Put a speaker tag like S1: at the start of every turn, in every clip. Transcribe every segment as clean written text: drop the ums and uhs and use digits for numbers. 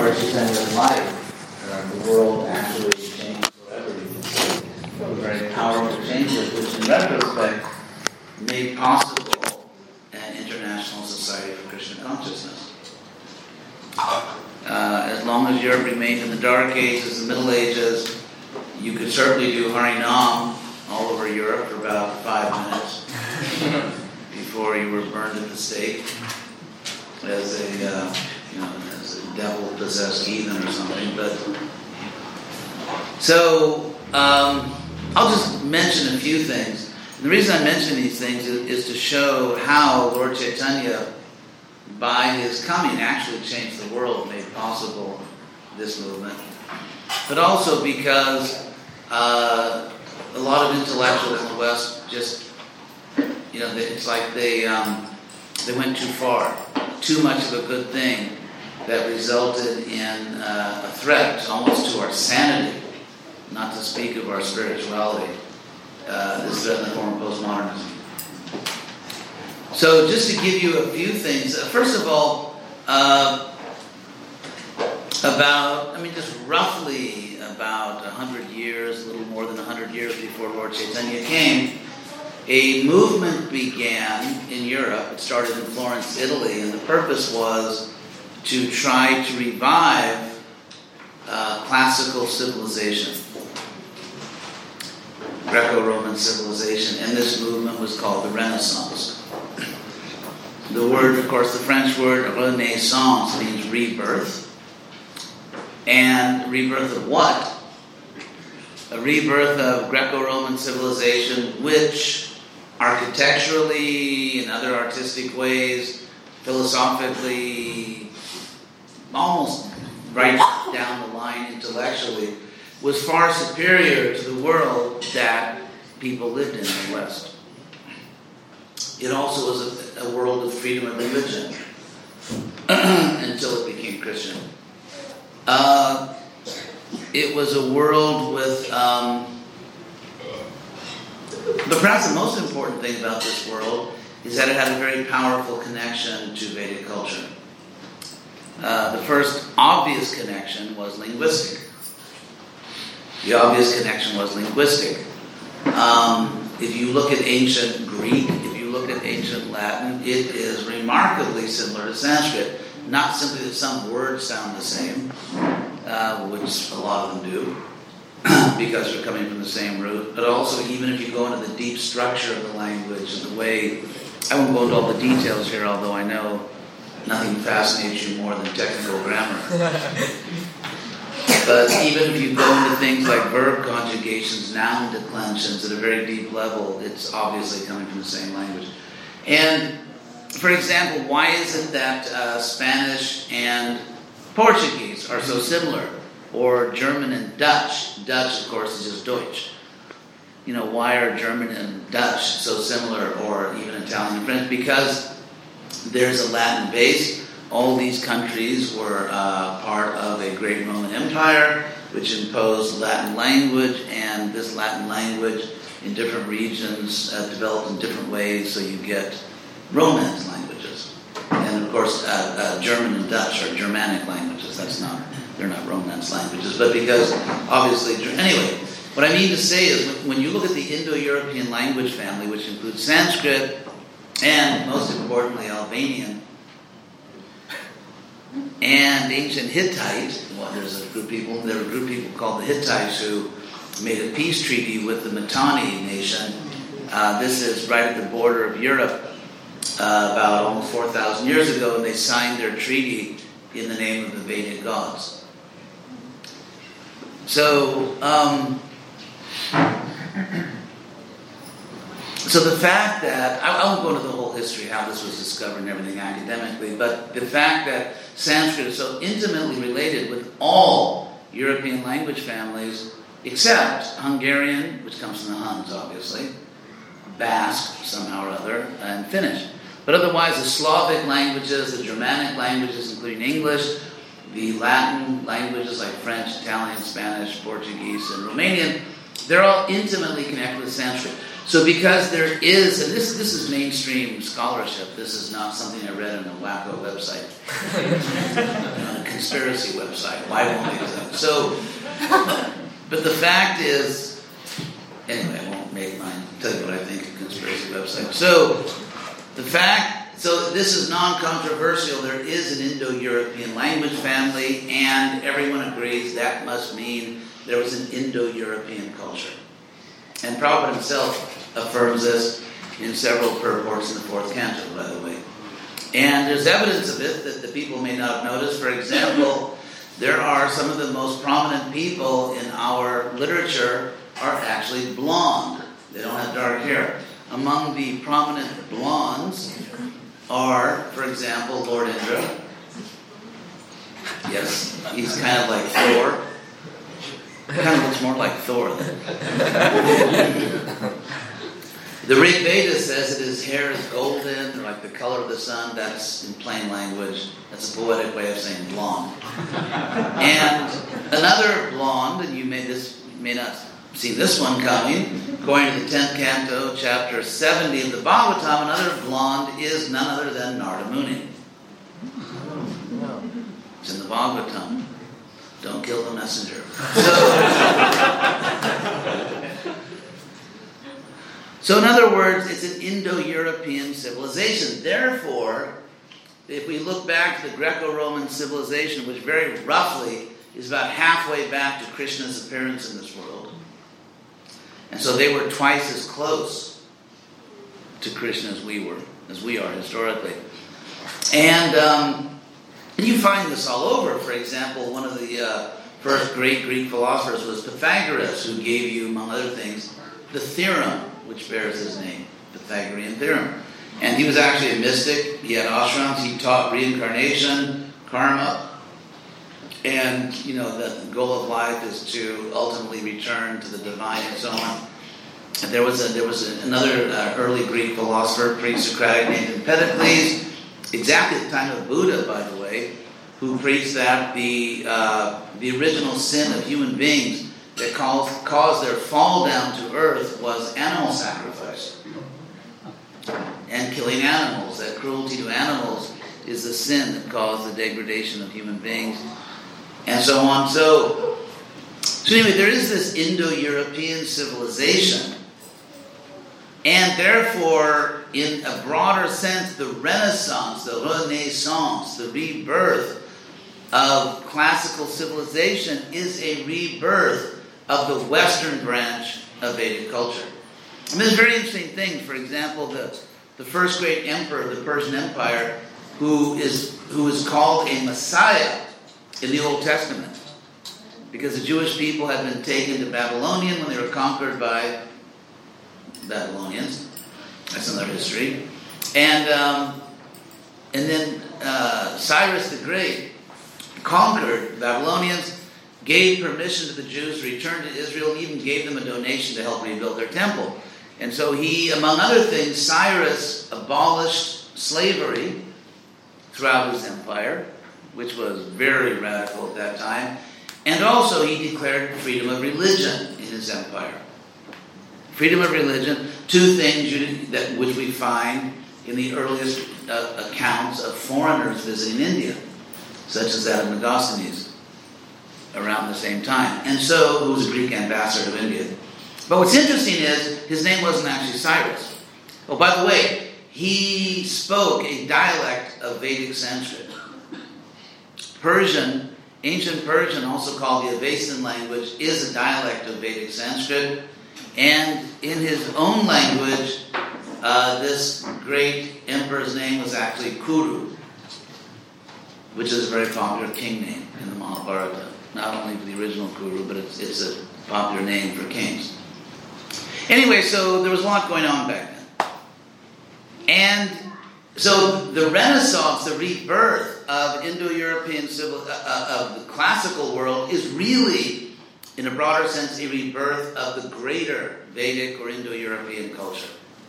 S1: Lord Chaitanya's life, the world actually changed forever, you can say. Very powerful changes, which in retrospect made possible an international society for Krishna consciousness. As long as Europe remained in the Dark Ages, the Middle Ages, you could certainly do Harinam all over Europe for about 5 minutes before you were burned at the stake as a devil-possessed heathen or something. But so I'll just mention a few things. And the reason I mention these things is to show how Lord Chaitanya, by his coming, actually changed the world, made possible this movement. But also because a lot of intellectuals in the West just, it's like they went too far, too much of a good thing that resulted in a threat almost to our sanity, not to speak of our spirituality. This threat in the form of postmodernism. So just to give you a few things, first of all, just roughly about 100 years, a little more than 100 years before Lord Chaitanya came, a movement began in Europe. It started in Florence, Italy, and the purpose was to try to revive classical civilization, Greco-Roman civilization, and this movement was called the Renaissance. The word, of course, the French word renaissance means rebirth. And rebirth of what? A rebirth of Greco-Roman civilization, which architecturally, in other artistic ways, philosophically, almost right down the line intellectually, was far superior to the world that people lived in the West. It also was a world of freedom of religion until it became Christian. It was a world with... but perhaps the most important thing about this world is that it had a very powerful connection to Vedic culture. The first obvious connection was linguistic. The obvious connection was linguistic. If you look at ancient Greek, if you look at ancient Latin, it is remarkably similar to Sanskrit. Not simply that some words sound the same, which a lot of them do, because they're coming from the same root, but also even if you go into the deep structure of the language and the way, I won't go into all the details here, although I know nothing fascinates you more than technical grammar. But even if you go into things like verb conjugations, noun declensions at a very deep level, it's obviously coming from the same language. And, for example, why is it that Spanish and Portuguese are so similar? Or German and Dutch? Dutch, of course, is just Deutsch. Why are German and Dutch so similar, or even Italian and French? Because there's a Latin base. All these countries were part of a great Roman Empire, which imposed Latin language, and this Latin language in different regions developed in different ways, so you get Romance languages. And of course, German and Dutch are Germanic languages. They're not Romance languages, but because obviously, anyway, what I mean to say is when you look at the Indo-European language family, which includes Sanskrit and most importantly Albanian, and ancient Hittite, there were a group of people called the Hittites who made a peace treaty with the Mitanni nation. This is right at the border of Europe, about almost 4,000 years ago, and they signed their treaty in the name of the Vedic gods. So, so the fact that, I won't go into the whole history, how this was discovered and everything academically, but the fact that Sanskrit is so intimately related with all European language families, except Hungarian, which comes from the Huns, obviously, Basque, somehow or other, and Finnish. But otherwise, the Slavic languages, the Germanic languages, including English, the Latin languages like French, Italian, Spanish, Portuguese, and Romanian, they're all intimately connected with Sanskrit. So because there is, and this is mainstream scholarship, this is not something I read on a wacko website, on a conspiracy website. Why won't they accept? So, but the fact is, anyway, I won't make mine. Tell you what I think of conspiracy website. So this is non-controversial. There is an Indo-European language family, and everyone agrees that must mean there was an Indo-European culture. And Prabhupada himself affirms this in several purports in the fourth canto, by the way. And there's evidence of it that the people may not have noticed. For example, there are some of the most prominent people in our literature are actually blonde. They don't have dark hair. Among the prominent blondes are, for example, Lord Indra. Yes, he's kind of like Thor. Kind of looks more like Thor. The Rig Veda says that his hair is golden, or like the color of the sun. That's in plain language. That's a poetic way of saying blonde. And another blonde, and you may not see this one coming. According to the 10th canto, chapter 70 of the Bhagavatam, another blonde is none other than Narada Muni. It's in the Bhagavatam. Don't kill the messenger. So in other words, it's an Indo-European civilization. Therefore, if we look back to the Greco-Roman civilization, which very roughly is about halfway back to Krishna's appearance in this world, and so they were twice as close to Krishna as we are historically. And you find this all over. For example, one of the first great Greek philosophers was Pythagoras, who gave you, among other things, the theorem, which bears his name, Pythagorean theorem. And he was actually a mystic. He had ashrams. He taught reincarnation, karma, and the goal of life is to ultimately return to the divine and so on. And there was another early Greek philosopher, pre-Socratic, named Empedocles, exactly at the time of Buddha, by the way, who preached that the original sin of human beings that caused their fall down to earth was animal sacrifice and killing animals. That cruelty to animals is the sin that caused the degradation of human beings, and so on. So anyway, there is this Indo-European civilization, and therefore, in a broader sense, the Renaissance, the rebirth of classical civilization is a rebirth of the Western branch of Vedic culture. I mean, there's very interesting things. For example, the first great emperor of the Persian Empire, who is called a Messiah in the Old Testament, because the Jewish people had been taken to Babylonian when they were conquered by Babylonians. That's another history. And then Cyrus the Great conquered Babylonians, gave permission to the Jews to return to Israel, and even gave them a donation to help rebuild their temple. And so he, among other things, Cyrus abolished slavery throughout his empire, which was very radical at that time. And also he declared freedom of religion in his empire. Freedom of religion, two things which we find in the earliest accounts of foreigners visiting India, such as that of Megasthenes, around the same time. And so, who was a Greek ambassador to India. But what's interesting is, his name wasn't actually Cyrus. Oh, by the way, he spoke a dialect of Vedic Sanskrit. Persian, ancient Persian, also called the Avasan language, is a dialect of Vedic Sanskrit. And in his own language, this great emperor's name was actually Kuru, which is a very popular king name in the Mahabharata. Not only for the original Kuru, but it's a popular name for kings. Anyway, so there was a lot going on back then. And so the Renaissance, the rebirth of Indo-European of the classical world is really, in a broader sense, a rebirth of the greater Vedic or Indo-European culture.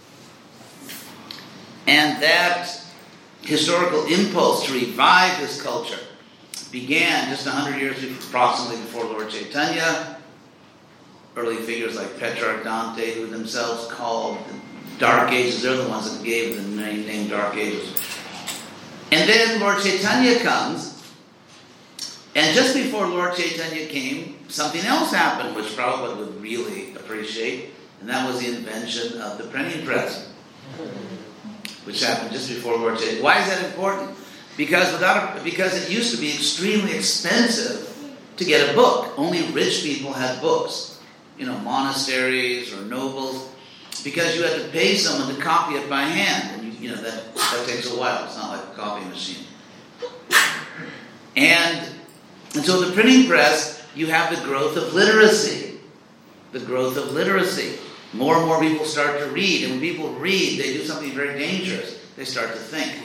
S1: And that historical impulse to revive this culture began just 100 years approximately before Lord Chaitanya. Early figures like Petrarch, Dante, who themselves called the Dark Ages, they're the ones that gave the name Dark Ages. And then Lord Chaitanya comes And just before Lord Chaitanya came, something else happened, which Prabhupada would really appreciate, and that was the invention of the printing press, which happened just before Lord Chaitanya. Why is that important? Because it used to be extremely expensive to get a book. Only rich people had books, monasteries or nobles, because you had to pay someone to copy it by hand, and that takes a while. It's not like a copy machine. And so the printing press, you have the growth of literacy. The growth of literacy. More and more people start to read. And when people read, they do something very dangerous. They start to think.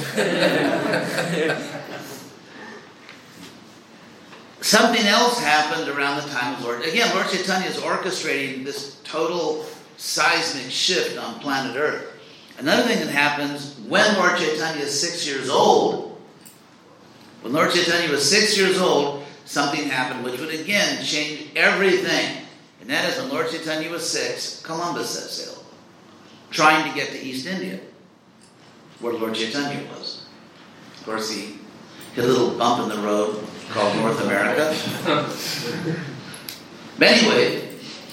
S1: Something else happened around the time of Lord Chaitanya is orchestrating this total seismic shift on planet Earth. Another thing that happens when Lord Chaitanya is 6 years old, when Lord Chaitanya was 6 years old, something happened which would again change everything. And that is when Lord Chaitanya was 6, Columbus set sail, trying to get to East India, where Lord Chaitanya was. Of course, he hit a little bump in the road called North America. But anyway,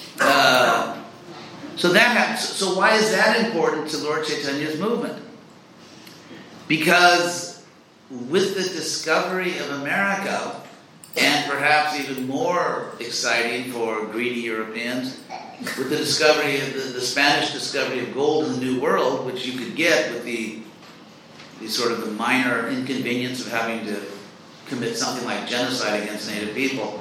S1: so that happens. So why is that important to Lord Chaitanya's movement? Because with the discovery of America, and perhaps even more exciting for greedy Europeans, with the discovery of the Spanish discovery of gold in the New World, which you could get with the sort of the minor inconvenience of having to commit something like genocide against native people.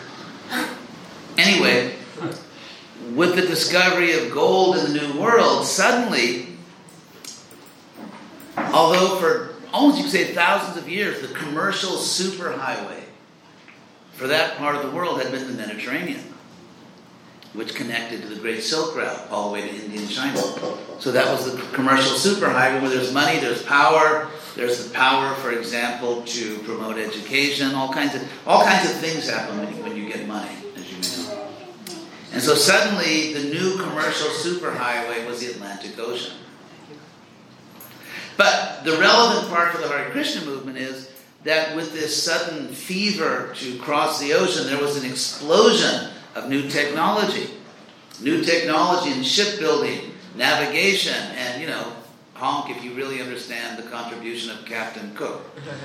S1: Anyway, with the discovery of gold in the New World, suddenly, although for almost you could say thousands of years, the commercial superhighway for that part of the world had been the Mediterranean, which connected to the Great Silk Route all the way to India and China. So that was the commercial superhighway where there's money, there's power. There's the power, for example, to promote education. All kinds of things happen when you get money, as you may know. And so suddenly, the new commercial superhighway was the Atlantic Ocean. But the relevant part for the Hare Krishna movement is that with this sudden fever to cross the ocean, there was an explosion of new technology. New technology in shipbuilding, navigation, and, honk if you really understand the contribution of Captain Cook.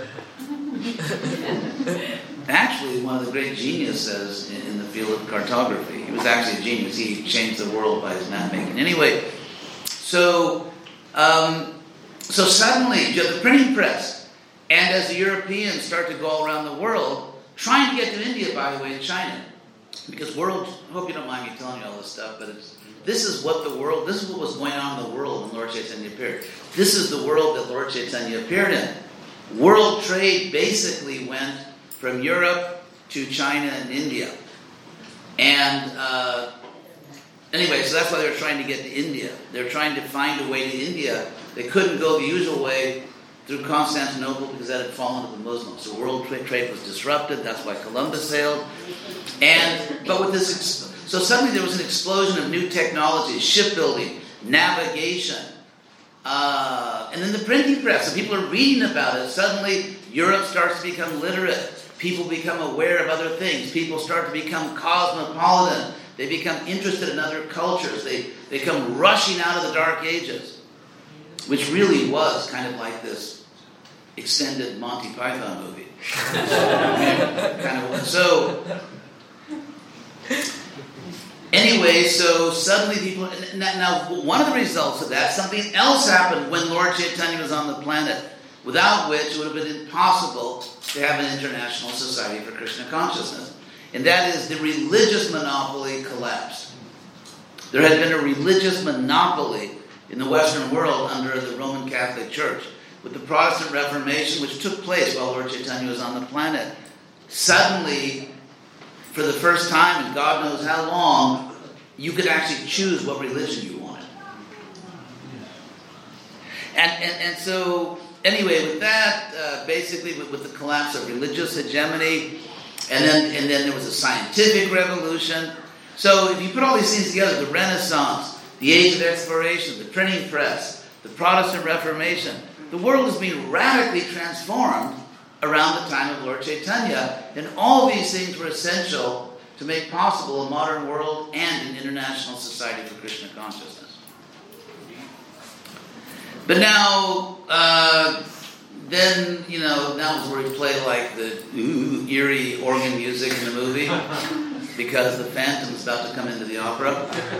S1: Actually, one of the great geniuses in the field of cartography. He was actually a genius. He changed the world by his map making. Anyway, so suddenly you have the printing press. And as the Europeans start to go all around the world, trying to get to India, by the way, and China. Because I hope you don't mind me telling you all this stuff, but this is what was going on in the world when Lord Chaitanya appeared. This is the world that Lord Chaitanya appeared in. World trade basically went from Europe to China and India. And anyway, so that's why they were trying to get to India. They're trying to find a way to India. They couldn't go the usual way through Constantinople because that had fallen to the Muslims. So world trade was disrupted. That's why Columbus sailed. But with this, so suddenly there was an explosion of new technologies, shipbuilding, navigation, and then the printing press. So people are reading about it. Suddenly Europe starts to become literate. People become aware of other things. People start to become cosmopolitan. They become interested in other cultures. They come rushing out of the Dark Ages, which really was kind of like this extended Monty Python movie. Anyway, so suddenly people... Now, one of the results of that, something else happened when Lord Chaitanya was on the planet, without which it would have been impossible to have an international society for Krishna consciousness. And that is the religious monopoly collapsed. There had been a religious monopoly in the Western world under the Roman Catholic Church. With the Protestant Reformation, which took place while Lord Chaitanya was on the planet, suddenly, for the first time in God knows how long, you could actually choose what religion you wanted. And so, anyway, with that, basically with the collapse of religious hegemony, and then there was a scientific revolution. So if you put all these things together, the Renaissance, the Age of Exploration, the printing press, the Protestant Reformation, the world is being radically transformed around the time of Lord Chaitanya. And all these things were essential to make possible a modern world and an international society for Krishna consciousness. But now, now is where we play like the eerie organ music in the movie because the Phantom is about to come into the opera.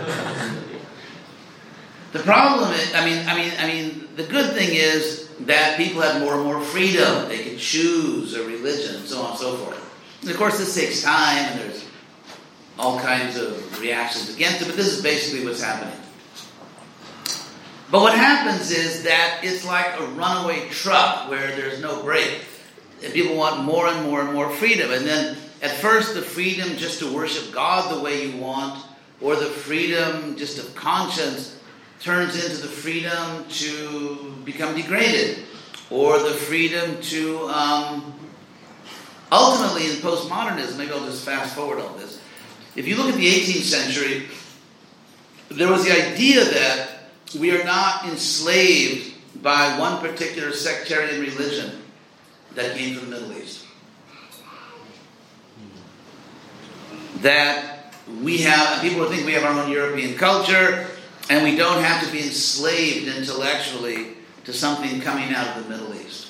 S1: The problem is, the good thing is that people have more and more freedom. They can choose a religion and so on and so forth. And of course, this takes time, and there's all kinds of reactions against it, but this is basically what's happening. But what happens is that it's like a runaway truck where there's no brake. And people want more and more and more freedom. And then at first the freedom just to worship God the way you want, or the freedom just of conscience turns into the freedom to become degraded, or the freedom to ultimately in postmodernism, maybe I'll just fast forward all this. If you look at the 18th century, there was the idea that we are not enslaved by one particular sectarian religion that came from the Middle East. That we have, people think we have our own European culture, and we don't have to be enslaved intellectually to something coming out of the Middle East.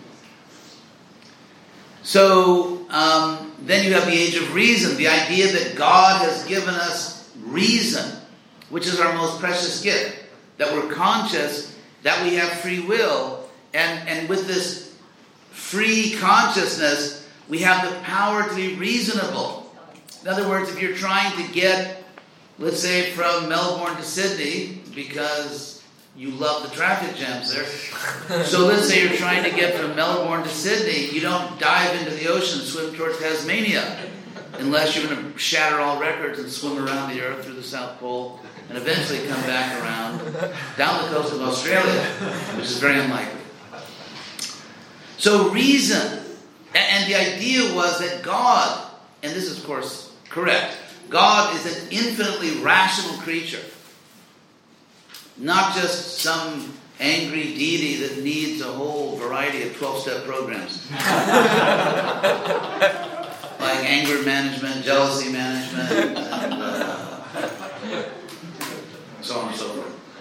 S1: So, then you have the age of reason, the idea that God has given us reason, which is our most precious gift. That we're conscious, that we have free will, and with this free consciousness, we have the power to be reasonable. In other words, if you're trying to get, let's say, from Melbourne to Sydney, because you love the traffic jams there, so let's say you're trying to get from Melbourne to Sydney, you don't dive into the ocean and swim towards Tasmania, unless you're going to shatter all records and swim around the Earth through the South Pole, and eventually come back around down the coast of Australia, which is very unlikely. So reason, and the idea was that God, and this is of course correct, God is an infinitely rational creature, not just some angry deity that needs a whole variety of 12-step programs. Like anger management, jealousy management, and so on and so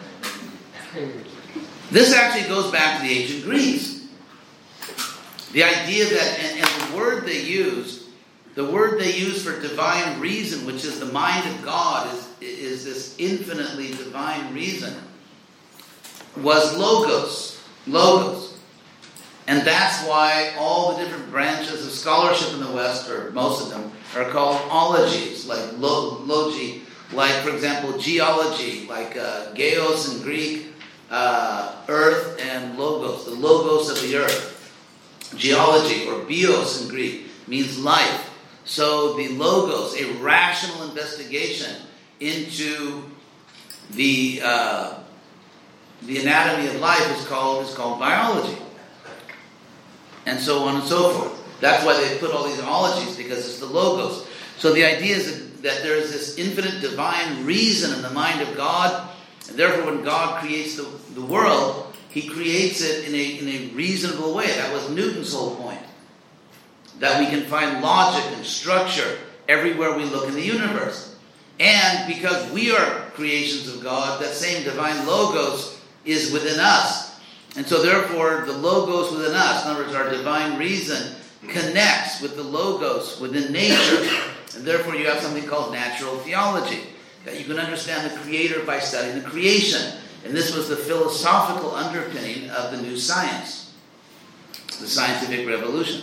S1: forth. This actually goes back to the ancient Greeks. The idea that, and the word they use for divine reason, which is the mind of God, is this infinitely divine reason, was logos. Logos. And that's why all the different branches of scholarship in the West, or most of them, are called ologies, like logi. Like, for example, geology, like geos in Greek, earth, and logos, the logos of the earth. Geology, or bios in Greek, means life. So the logos, a rational investigation into the anatomy of life, is called biology. And so on and so forth. That's why they put all these ologies, because it's the logos. So the idea is that there is this infinite divine reason in the mind of God, and therefore when God creates the world, He creates it in a reasonable way. That was Newton's whole point. That we can find logic and structure everywhere we look in the universe. And because we are creations of God, that same divine logos is within us. And so therefore the logos within us, in other words our divine reason, connects with the logos within nature. And therefore you have something called natural theology, that you can understand the Creator by studying the creation. And this was the philosophical underpinning of the new science, the scientific revolution.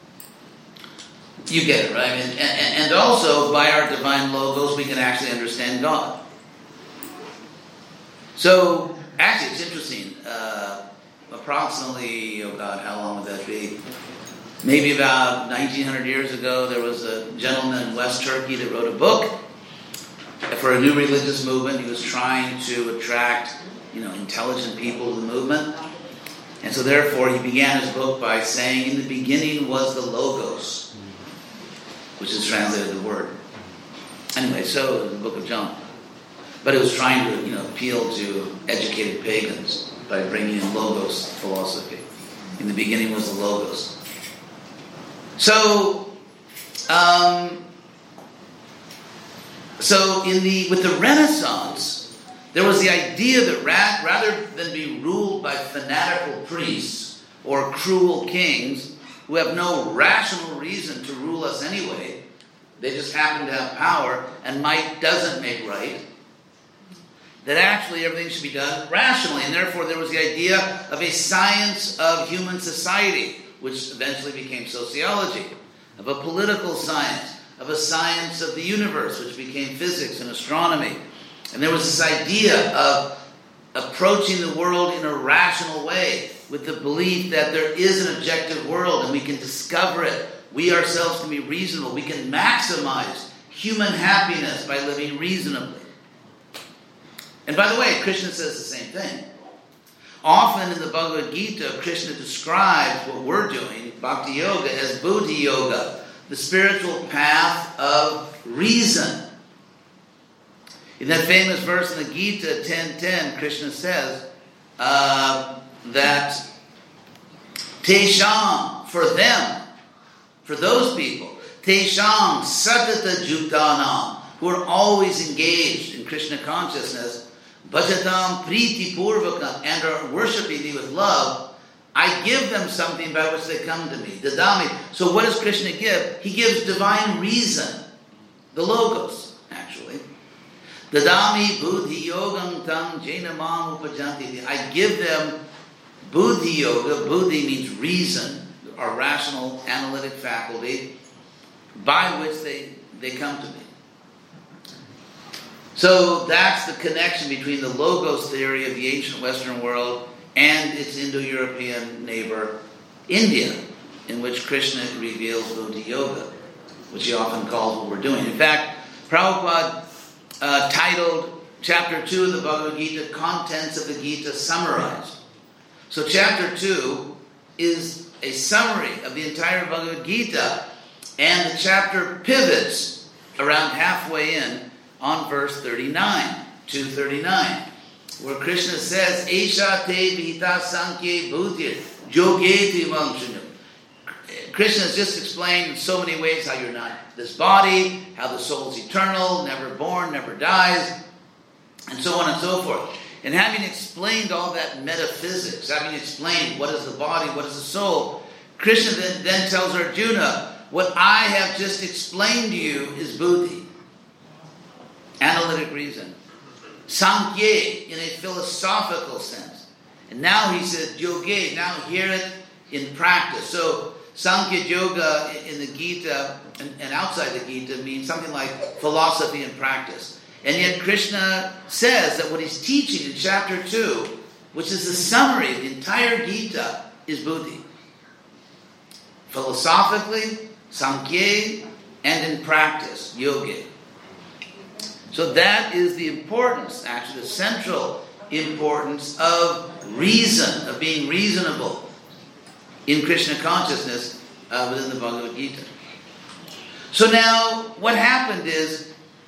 S1: You get it, right? And also, by our divine logos, we can actually understand God. So, actually, it's interesting. Approximately, how long would that be? Maybe about 1900 years ago, there was a gentleman in West Turkey that wrote a book for a new religious movement. He was trying to attract, intelligent people to the movement. And so therefore, he began his book by saying, in the beginning was the Logos, which is translated the Word. Anyway, so the book of John. But it was trying to, appeal to educated pagans by bringing in Logos philosophy. In the beginning was the Logos. So with the Renaissance, there was the idea that rather than be ruled by fanatical priests or cruel kings who have no rational reason to rule us anyway, they just happen to have power, and might doesn't make right, that actually everything should be done rationally. And therefore there was the idea of a science of human society, which eventually became sociology, of a political science, of a science of the universe, which became physics and astronomy. And there was this idea of approaching the world in a rational way, with the belief that there is an objective world and we can discover it. We ourselves can be reasonable. We can maximize human happiness by living reasonably. And by the way, Krishna says the same thing. Often in the Bhagavad Gita, Krishna describes what we're doing, Bhakti Yoga, as Buddhi Yoga, the spiritual path of reason. In that famous verse in the Gita, 10:10, Krishna says that Tesham, for them, for those people, Tesham Satata Jutanam, who are always engaged in Krishna consciousness, Bhajatam Priti Purvakam, and are worshipping me with love, I give them something by which they come to me. Dadami. So what does Krishna give? He gives divine reason, the logos, actually. Dadami Buddhi Yogam Tam Jainamam Upajanti. I give them Buddhi Yoga. Buddhi means reason, our rational, analytic faculty, by which they come to me. So that's the connection between the Logos theory of the ancient Western world and its Indo-European neighbor, India, in which Krishna reveals Buddhi Yoga, which he often calls what we're doing. In fact, Prabhupada titled Chapter 2 of the Bhagavad Gita, Contents of the Gita Summarized. So Chapter 2 is a summary of the entire Bhagavad Gita, and the chapter pivots around halfway in on verse 39, 239, where Krishna says, Esha te vihita sankye bhutir yogeti vangshunyam. Krishna has just explained in so many ways how you're not this body, how the soul is eternal, never born, never dies, and so on and so forth. And having explained all that metaphysics, having explained what is the body, what is the soul, Krishna then tells Arjuna, what I have just explained to you is buddhi, analytic reason. Sankhya, in a philosophical sense. And now he says, yoga, now hear it in practice. So, Sankhya Yoga in the Gita and outside the Gita means something like philosophy and practice. And yet Krishna says that what he's teaching in chapter 2, which is the summary of the entire Gita, is buddhi. Philosophically, Sankhya, and in practice, yoga. So that is the importance, actually the central importance of reason, of being reasonable in Krishna consciousness within the Bhagavad Gita. So now, what happened is,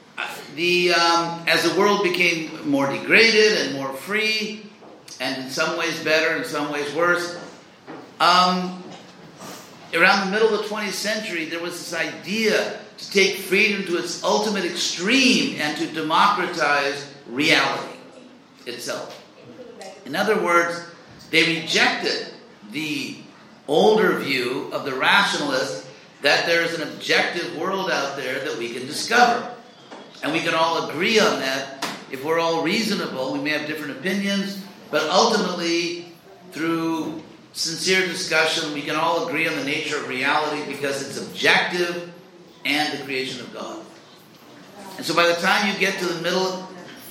S1: as the world became more degraded and more free, and in some ways better, in some ways worse, around the middle of the 20th century, there was this idea to take freedom to its ultimate extreme and to democratize reality itself. In other words, they rejected the older view of the rationalists that there is an objective world out there that we can discover. And we can all agree on that. If we're all reasonable, we may have different opinions, but ultimately, through sincere discussion, we can all agree on the nature of reality because it's objective and the creation of God. And so by the time you get to the middle,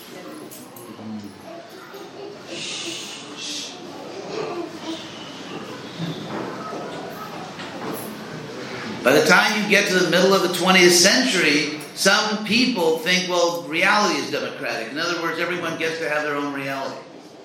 S1: by the time you get to the middle of the 20th century, some people think, well, reality is democratic. In other words, everyone gets to have their own reality.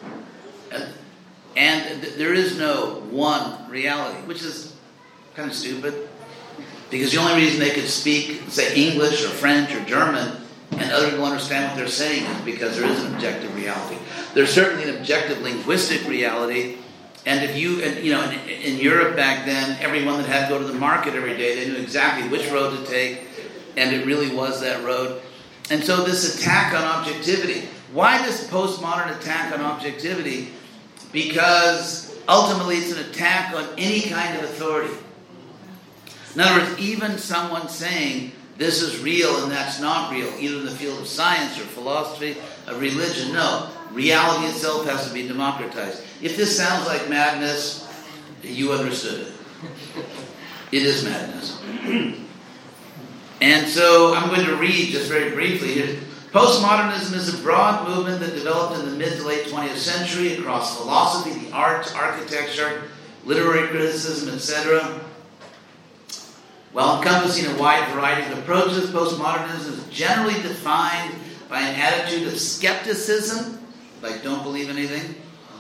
S1: And there is no one reality, which is kind of stupid. Because the only reason they could speak, say, English or French or German, and other people understand what they're saying is because there is an objective reality. There's certainly an objective linguistic reality, And if you, and, you know, in Europe back then, everyone that had to go to the market every day, they knew exactly which road to take, and it really was that road. And so this attack on objectivity. Why this postmodern attack on objectivity? Because ultimately it's an attack on any kind of authority. In other words, even someone saying this is real and that's not real, either in the field of science or philosophy, of religion, no. Reality itself has to be democratized. If this sounds like madness, you understood it. It is madness. And so I'm going to read just very briefly here. Postmodernism is a broad movement that developed in the mid to late 20th century across philosophy, the arts, architecture, literary criticism, etc. While encompassing a wide variety of approaches, postmodernism is generally defined by an attitude of skepticism, like don't believe anything,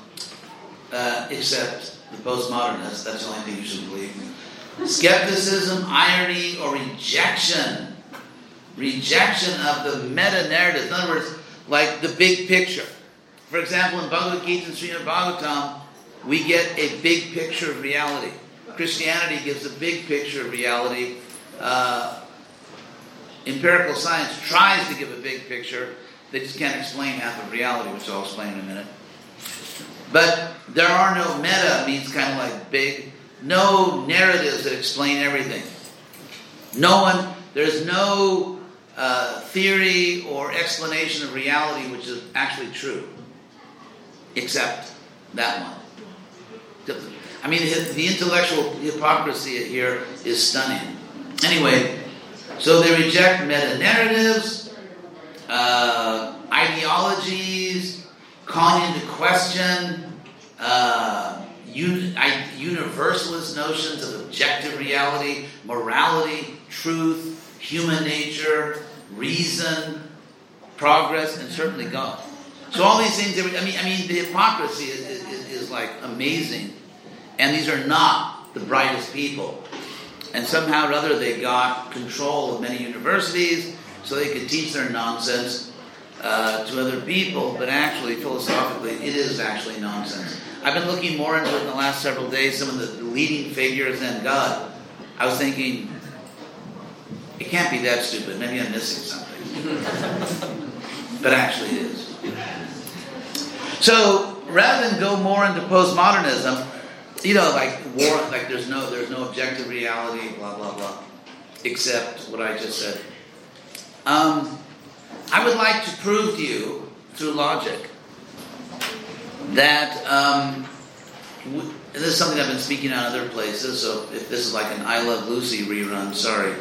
S1: except the postmodernists. That's the only thing you should believe. Skepticism, irony, or rejection. Rejection of the meta-narrative. In other words, like the big picture. For example, in Bhagavad Gita and Srimad Bhagavatam, we get a big picture of reality. Christianity gives a big picture of reality. Empirical science tries to give a big picture. They just can't explain half of reality, which I'll explain in a minute. But there are no meta, means kind of like big, no narratives that explain everything. There's no theory or explanation of reality which is actually true, except that one. I mean, the intellectual hypocrisy here is stunning. Anyway, so they reject meta-narratives, ideologies, calling into question universalist notions of objective reality, morality, truth, human nature, reason, progress, and certainly God. So all these things, I mean, the hypocrisy is like amazing. And these are not the brightest people. And somehow or other they got control of many universities so they could teach their nonsense to other people. But actually, philosophically, it is actually nonsense. I've been looking more into it in the last several days, some of the leading figures in God. I was thinking, it can't be that stupid. Maybe I'm missing something. But actually it is. So, rather than go more into postmodernism, you know, like war, like there's no objective reality, blah blah blah, except what I just said. I would like to prove to you through logic that this is something I've been speaking on other places. So if this is like an I Love Lucy rerun, sorry.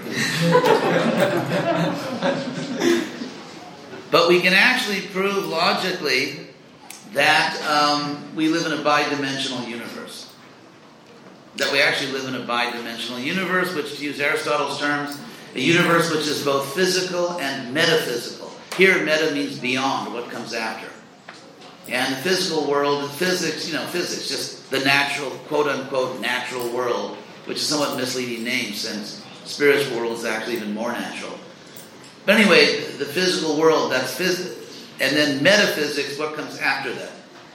S1: But we can actually prove logically that we live in a bi-dimensional universe. That we actually live in a bi-dimensional universe, which, to use Aristotle's terms, a universe which is both physical and metaphysical. Here, meta means beyond, what comes after. And the physical world, physics, just the natural, quote-unquote, natural world, which is a somewhat misleading name since spiritual world is actually even more natural. But anyway, the physical world, that's physics. And then metaphysics, what comes after that.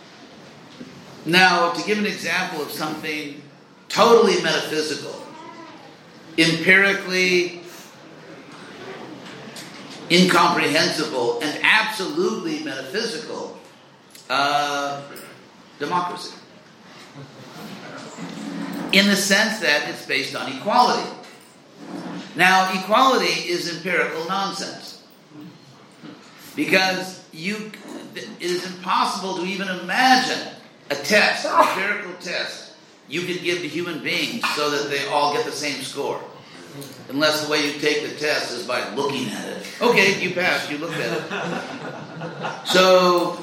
S1: Now, to give an example of something totally metaphysical, empirically incomprehensible, and absolutely metaphysical, democracy. In the sense that it's based on equality. Now, equality is empirical nonsense. Because it is impossible to even imagine a test, an empirical test, you could give to human beings so that they all get the same score. Unless the way you take the test is by looking at it. Okay, you passed, you looked at it. So,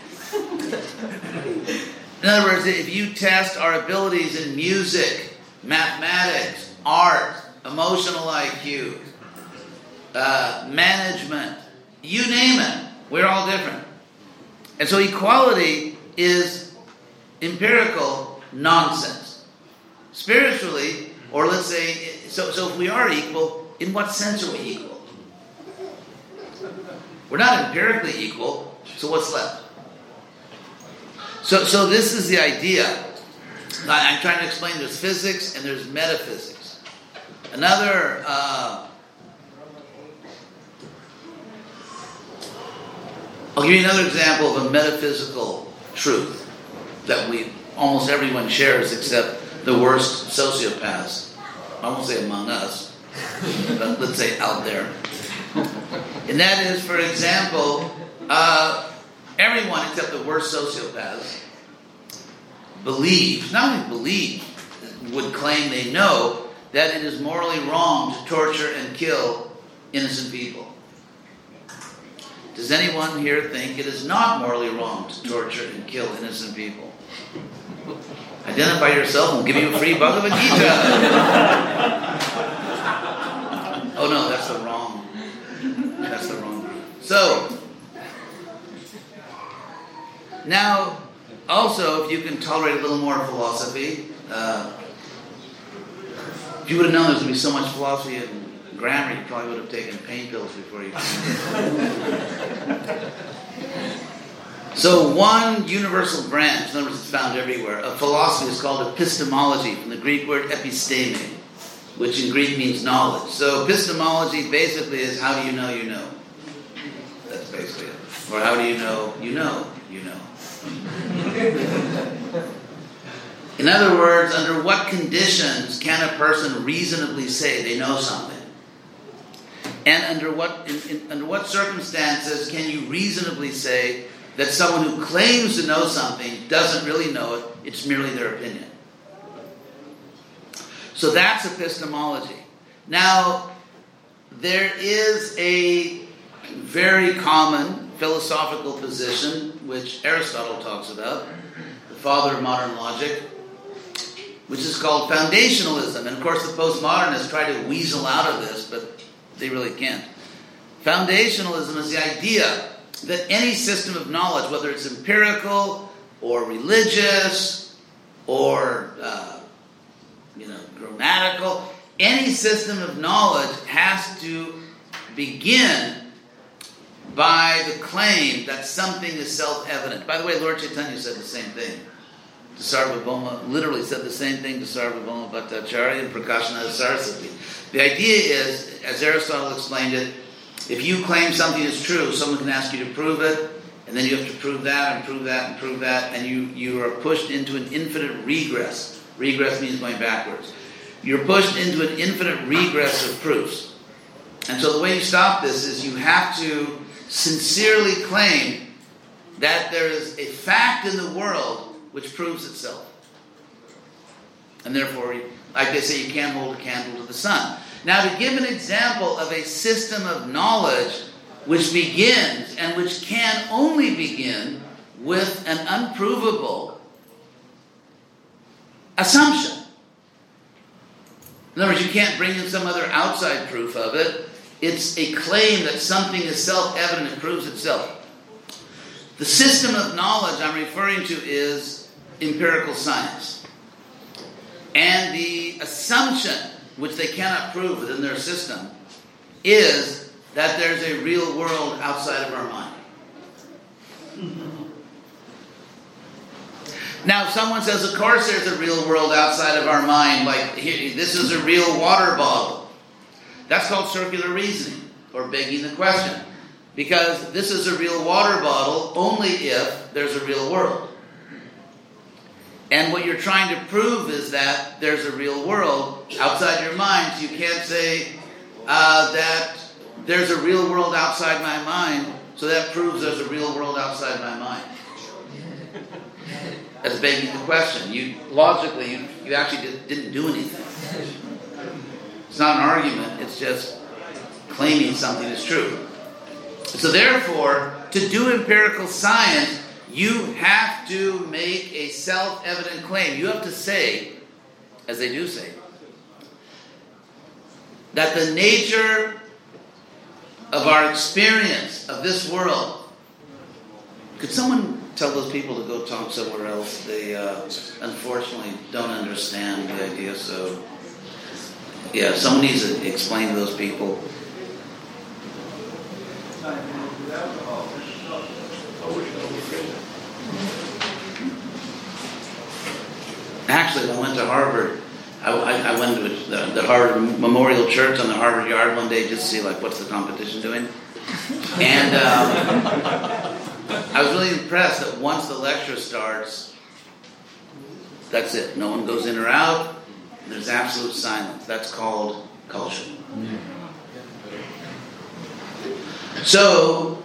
S1: in other words, if you test our abilities in music, mathematics, art, emotional IQ, management, you name it, we're all different. And so equality is empirical nonsense. Spiritually, or let's say, so if we are equal, in what sense are we equal? We're not empirically equal, so what's left? So this is the idea. I'm trying to explain there's physics and there's metaphysics. Another, I'll give you another example of a metaphysical truth that almost everyone shares except the worst sociopaths. I won't say among us, but let's say out there. And that is, for example, everyone except the worst sociopaths not only believe, would claim they know that it is morally wrong to torture and kill innocent people. Does anyone here think it is not morally wrong to torture and kill innocent people? Identify yourself and we'll give you a free Bhagavad Gita. Oh no, that's the wrong group. So, now, also, if you can tolerate a little more philosophy, if you would have known there's going to be so much philosophy and grammar, you probably would have taken pain pills before you came. So one universal branch, in other words, it's found everywhere, of philosophy is called epistemology, from the Greek word episteme, which in Greek means knowledge. So epistemology basically is how do you know you know. That's basically it. Or how do you know you know you know. In other words, under what conditions can a person reasonably say they know something? And under what circumstances can you reasonably say that someone who claims to know something doesn't really know it, it's merely their opinion? So that's epistemology. Now, there is a very common philosophical position which Aristotle talks about, the father of modern logic, which is called foundationalism. And of course the postmodernists try to weasel out of this, but they really can't. Foundationalism is the idea that any system of knowledge, whether it's empirical or religious or grammatical, any system of knowledge has to begin by the claim that something is self-evident. By the way, Lord Chaitanya said the same thing. Sarvabhauma literally said the same thing to Sarvabhauma Bhattacharya and Prakashananda Saraswati. The idea is, as Aristotle explained it, if you claim something is true, someone can ask you to prove it, and then you have to prove that and prove that and prove that, and you are pushed into an infinite regress. Regress means going backwards. You're pushed into an infinite regress of proofs. And so the way you stop this is you have to sincerely claim that there is a fact in the world which proves itself. And therefore, like they say, you can't hold a candle to the sun. Now, to give an example of a system of knowledge which begins and which can only begin with an unprovable assumption. In other words, you can't bring in some other outside proof of it. It's a claim that something is self-evident, it proves itself. The system of knowledge I'm referring to is empirical science. And the assumption, which they cannot prove within their system, is that there's a real world outside of our mind. Now, if someone says, of course there's a real world outside of our mind, like, here, this is a real water bottle. That's called circular reasoning, or begging the question. Because this is a real water bottle only if there's a real world. And what you're trying to prove is that there's a real world outside your mind. So you can't say that there's a real world outside my mind, so that proves there's a real world outside my mind. That's begging the question. You actually didn't do anything. It's not an argument, it's just claiming something is true. So therefore, to do empirical science, you have to make a self-evident claim. You have to say, as they do say, that the nature of our experience of this world. Could someone tell those people to go talk somewhere else? They unfortunately don't understand the idea, so yeah, someone needs to explain to those people. Actually, when I went to Harvard, I went to the Harvard Memorial Church on the Harvard Yard one day just to see, like, what's the competition doing. And I was really impressed that once the lecture starts, that's it. No one goes in or out. There's absolute silence. That's called culture. So,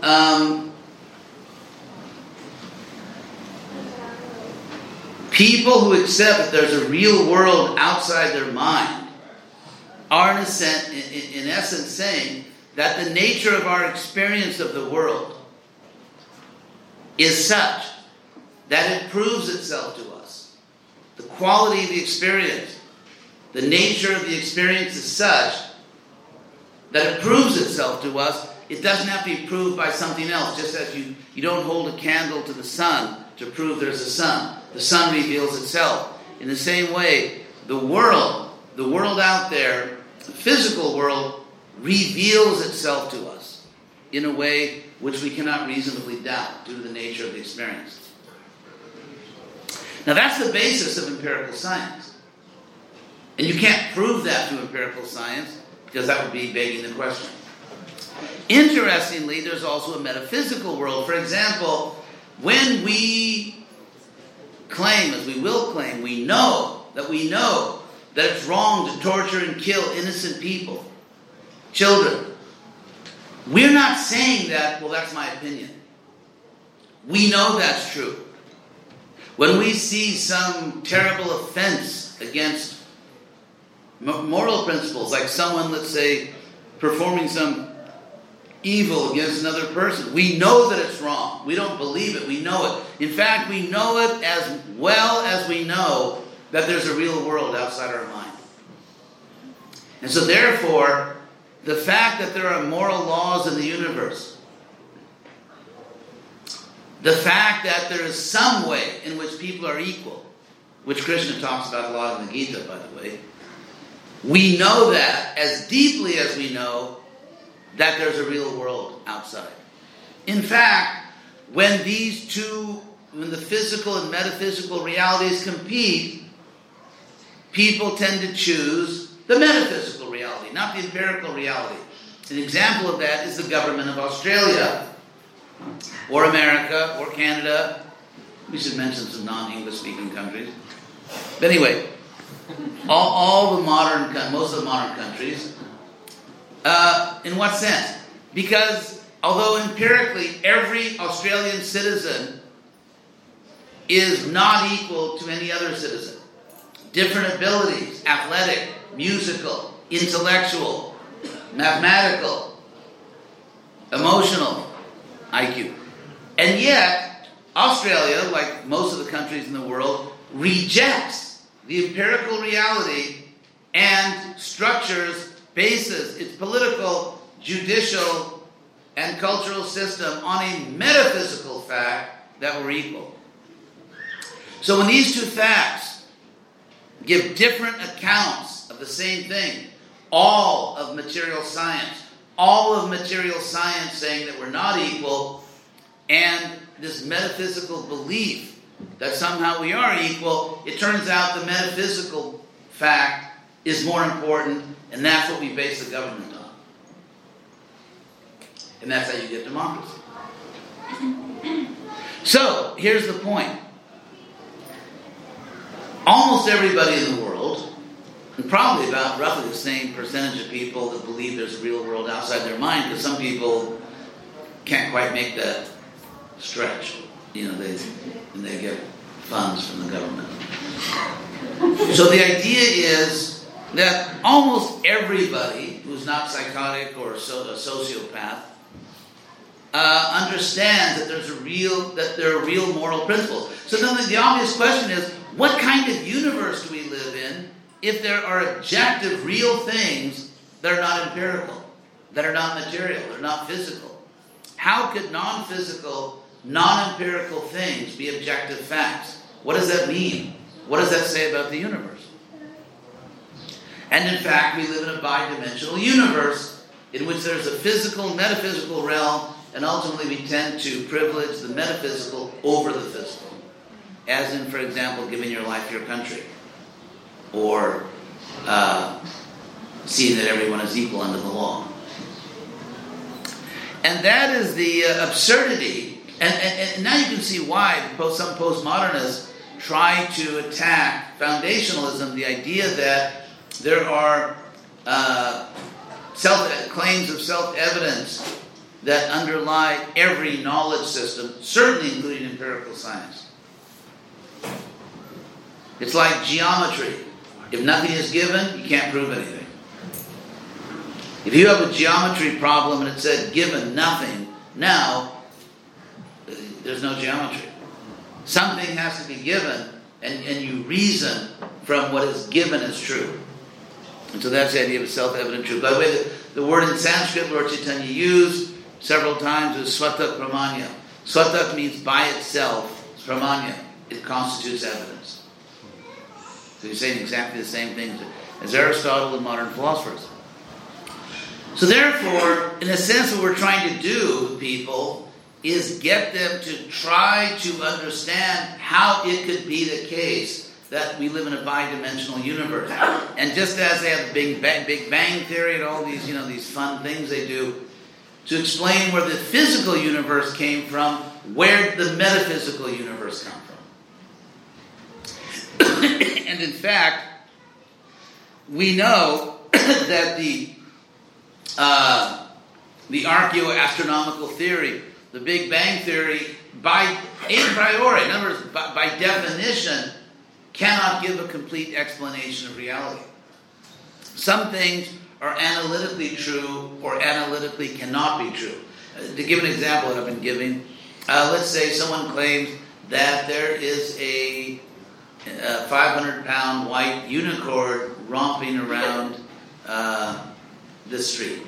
S1: people who accept that there's a real world outside their mind are, in essence, saying that the nature of our experience of the world is such that it proves itself to us. The quality of the experience, the nature of the experience is such that it proves itself to us. It doesn't have to be proved by something else, just as you don't hold a candle to the sun to prove there's a sun. The sun reveals itself. In the same way, the world out there, the physical world, reveals itself to us in a way which we cannot reasonably doubt due to the nature of the experience. Now that's the basis of empirical science. And you can't prove that through empirical science because that would be begging the question. Interestingly, there's also a metaphysical world. For example, when we claim, as we will claim, we know that it's wrong to torture and kill innocent people, children. We're not saying that, well, that's my opinion. We know that's true. When we see some terrible offense against moral principles, like someone, let's say, performing some evil against another person, we know that it's wrong. We don't believe it. We know it. In fact, we know it as well as we know that there's a real world outside our mind. And so therefore, the fact that there are moral laws in the universe, the fact that there is some way in which people are equal, which Krishna talks about a lot in the Gita, by the way, we know that as deeply as we know that there's a real world outside. In fact, when the physical and metaphysical realities compete, people tend to choose the metaphysical reality, not the empirical reality. An example of that is the government of Australia, or America, or Canada. We should mention some non-English speaking countries. But anyway, most of the modern countries. In what sense? Because although empirically every Australian citizen is not equal to any other citizen, different abilities, athletic, musical, intellectual, mathematical, emotional, IQ. And yet, Australia, like most of the countries in the world, rejects the empirical reality and bases its political, judicial, and cultural system on a metaphysical fact that we're equal. So when these two facts give different accounts of the same thing, all of material science saying that we're not equal, and this metaphysical belief that somehow we are equal, it turns out the metaphysical fact is more important, and that's what we base the government on. And that's how you get democracy. So, here's the point. Almost everybody in the world, and probably about roughly the same percentage of people that believe there's a real world outside their mind, because some people can't quite make that stretch. They get funds from the government. So the idea is that almost everybody who's not psychotic or a sociopath understands that there are real moral principles. So then the obvious question is, what kind of universe do we live in if there are objective, real things that are not empirical, that are not material, that are not physical? How could non-physical, non-empirical things be objective facts? What does that mean? What does that say about the universe? And in fact, we live in a bi-dimensional universe in which there's a physical and metaphysical realm, and ultimately we tend to privilege the metaphysical over the physical. As in, for example, giving your life to your country. or seeing that everyone is equal under the law. And that is the absurdity. And now you can see why some postmodernists try to attack foundationalism, the idea that there are claims of self-evidence that underlie every knowledge system, certainly including empirical science. It's like geometry. If nothing is given, you can't prove anything. If you have a geometry problem and it said given nothing, now there's no geometry. Something has to be given, and you reason from what is given as true. And so that's the idea of self-evident truth. By the way, the word in Sanskrit Lord Chaitanya used several times is swatak pramanya. Swatak means by itself. It's pramanya. It constitutes evidence. So he's saying exactly the same things as Aristotle and modern philosophers. So therefore, in a sense, what we're trying to do with people is get them to try to understand how it could be the case that we live in a bi-dimensional universe. And just as they have the Big Bang Theory and all these, these fun things they do, to explain where the physical universe came from, where did the metaphysical universe come from? And in fact, we know that the archaeoastronomical theory, the Big Bang Theory, a priori, in other words, by definition, cannot give a complete explanation of reality. Some things are analytically true or analytically cannot be true. To give an example that I've been giving, let's say someone claims that there is a 500-pound white unicorn romping around the street.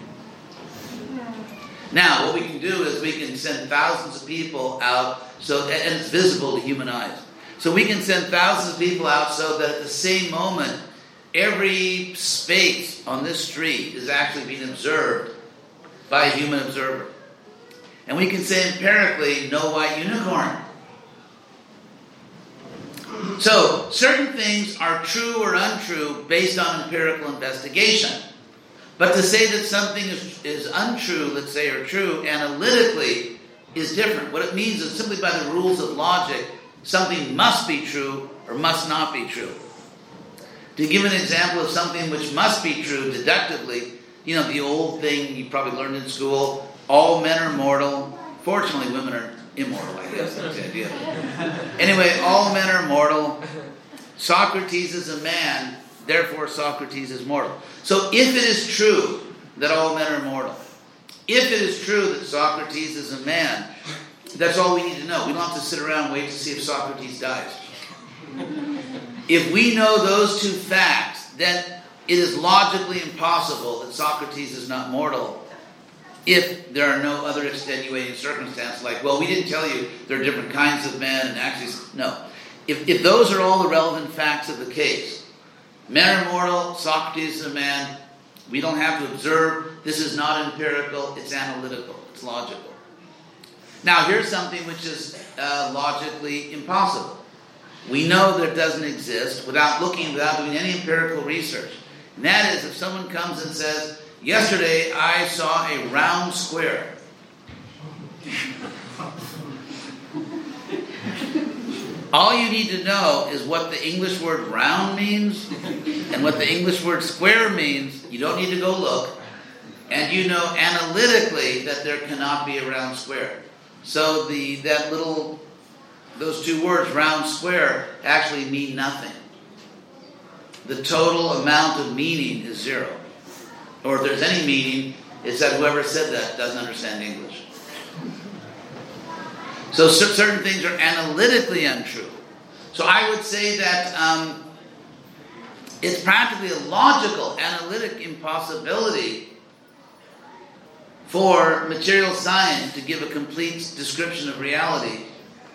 S1: Now, what we can do is we can send thousands of people out, and it's visible to human eyes. So we can send thousands of people out so that at the same moment, every space on this street is actually being observed by a human observer. And we can say empirically, no white unicorn. So, certain things are true or untrue based on empirical investigation. But to say that something is untrue, let's say, or true, analytically, is different. What it means is simply by the rules of logic, something must be true or must not be true. To give an example of something which must be true deductively, the old thing you probably learned in school, all men are mortal. Fortunately, women are immortal, I guess. That's the idea. Anyway, all men are mortal. Socrates is a man, therefore Socrates is mortal. So if it is true that all men are mortal, if it is true that Socrates is a man, that's all we need to know. We don't have to sit around and wait to see if Socrates dies. If we know those two facts, then it is logically impossible that Socrates is not mortal if there are no other extenuating circumstances, like, well, we didn't tell you there are different kinds of men, and actually, no. If those are all the relevant facts of the case, men are mortal, Socrates is a man, we don't have to observe, this is not empirical, it's analytical, it's logical. Now, here's something which is logically impossible. We know that it doesn't exist without doing any empirical research. And that is, if someone comes and says, yesterday I saw a round square. All you need to know is what the English word round means and what the English word square means. You don't need to go look. And you know analytically that there cannot be a round square. So those two words, round square, actually mean nothing. The total amount of meaning is zero. Or if there's any meaning, it's that whoever said that doesn't understand English. So certain things are analytically untrue. So I would say that it's practically a logical, analytic impossibility for material science to give a complete description of reality,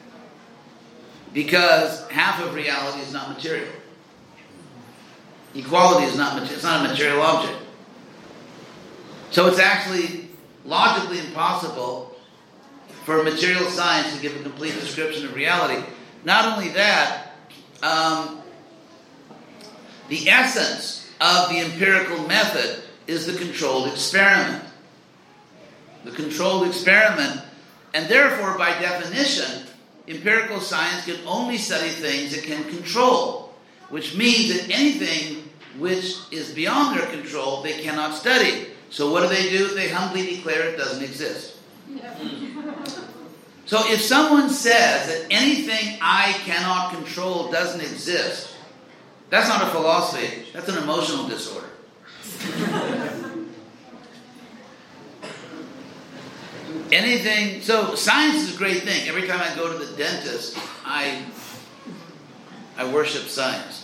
S1: because half of reality is not material. Equality is not material. It's not a material object. So it's actually logically impossible for material science to give a complete description of reality. Not only that, The essence of the empirical method is the controlled experiment. The controlled experiment, and therefore, by definition, empirical science can only study things it can control, which means that anything which is beyond their control, they cannot study. So what do? They humbly declare it doesn't exist. So if someone says that anything I cannot control doesn't exist, that's not a philosophy, that's an emotional disorder. So science is a great thing. Every time I go to the dentist, I worship science.